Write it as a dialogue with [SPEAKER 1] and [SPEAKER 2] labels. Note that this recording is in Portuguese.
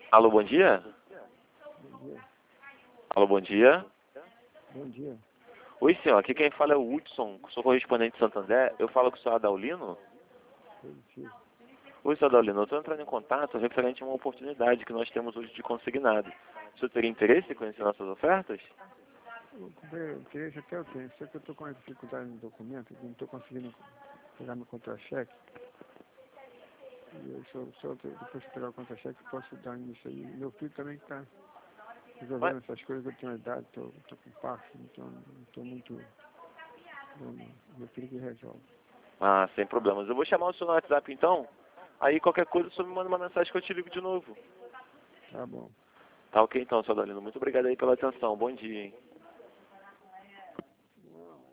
[SPEAKER 1] Alô, bom dia?
[SPEAKER 2] Bom dia.
[SPEAKER 1] Alô, bom dia?
[SPEAKER 2] Bom dia.
[SPEAKER 1] Oi, senhor. Aqui quem fala é o Hudson, sou correspondente de Santander. Eu falo com o senhor Adaulino?
[SPEAKER 2] Positivo.
[SPEAKER 1] Oi, senhor Adaulino. Eu estou entrando em contato referente a uma oportunidade que nós temos hoje de consignado. O senhor teria interesse em conhecer nossas ofertas?
[SPEAKER 2] O interesse até eu tenho. Só que eu estou com uma dificuldade no documento, não estou conseguindo pegar meu contra-cheque. E eu só depois de pegar o contra-cheque posso dar nisso aí. Meu filho também está
[SPEAKER 1] Ué?
[SPEAKER 2] resolvendo essas coisas, eu tenho uma idade, estou com passo, então não estou muito. Meu filho que resolve.
[SPEAKER 1] Ah, sem problemas. Eu vou chamar o senhor no WhatsApp então. Aí qualquer coisa o senhor me manda uma mensagem que eu te ligo de novo.
[SPEAKER 2] Tá bom.
[SPEAKER 1] Tá ok então, senhor Adaulino. Muito obrigado aí pela atenção. Bom dia, hein?